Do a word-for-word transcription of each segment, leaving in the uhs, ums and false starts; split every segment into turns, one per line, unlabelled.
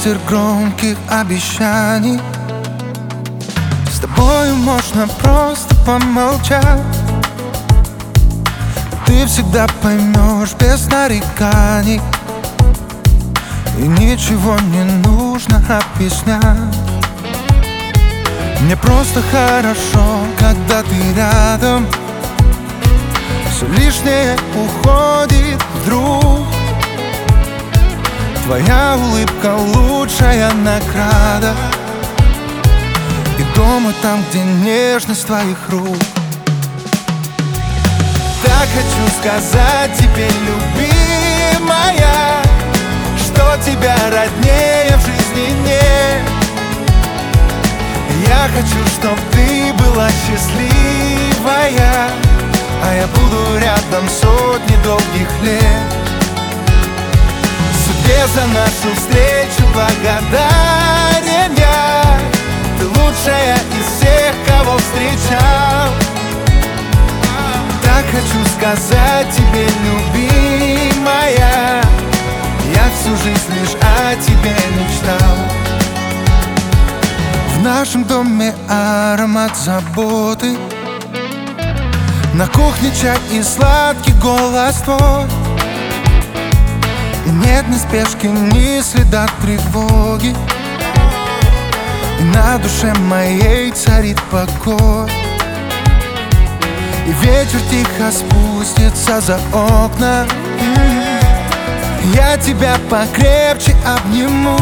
ветер громких обещаний. С тобою можно просто помолчать. Ты всегда поймешь без нареканий, и ничего не нужно объяснять. Мне просто хорошо, когда ты рядом. Все лишнее уходит вдруг. Твоя улыбка лучшая награда, и дома там, где нежность твоих рук. Так хочу сказать тебе, любимая, что тебя роднее в жизни нет. Я хочу, чтоб ты была счастливая, а я буду рядом сотни долгих лет. Судьбе за нашу встречу благодарен я. Ты лучшая из всех, кого встречал. Так хочу сказать тебе, любимая, я всю жизнь лишь о тебе мечтал. В нашем доме аромат заботы, на кухне чай и сладкий голос твой. И нет ни спешки, ни следа тревоги, и на душе моей царит покой. И ветер тихо спустится за окна. Я тебя покрепче обниму,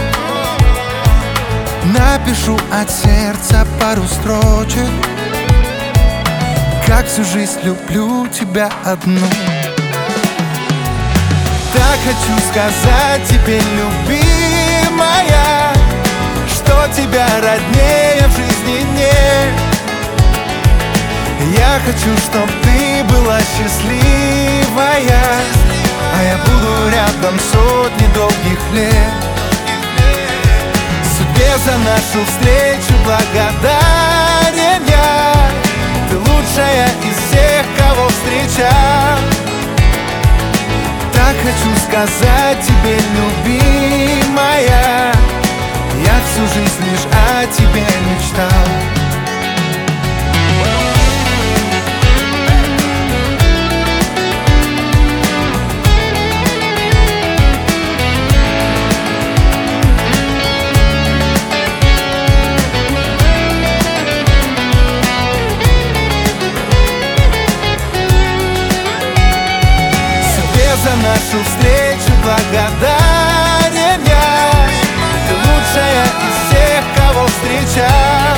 напишу от сердца пару строчек, как всю жизнь люблю тебя одну. Так хочу сказать тебе, любимая, что тебя роднее в жизни нет. Я хочу, чтоб ты была счастливая, а я буду рядом сотни долгих лет. Судьбе за нашу встречу благодарен я. Ты лучшая из всех, кого встречал. Так хочу сказать тебе, любимая, я всю жизнь лишь о тебе мечтал. За нашу встречу благодарен я. Ты лучшая из всех, кого встречал.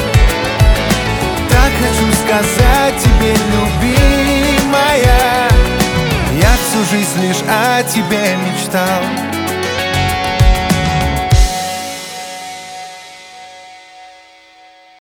Так хочу сказать тебе, любимая, я всю жизнь лишь о тебе мечтал.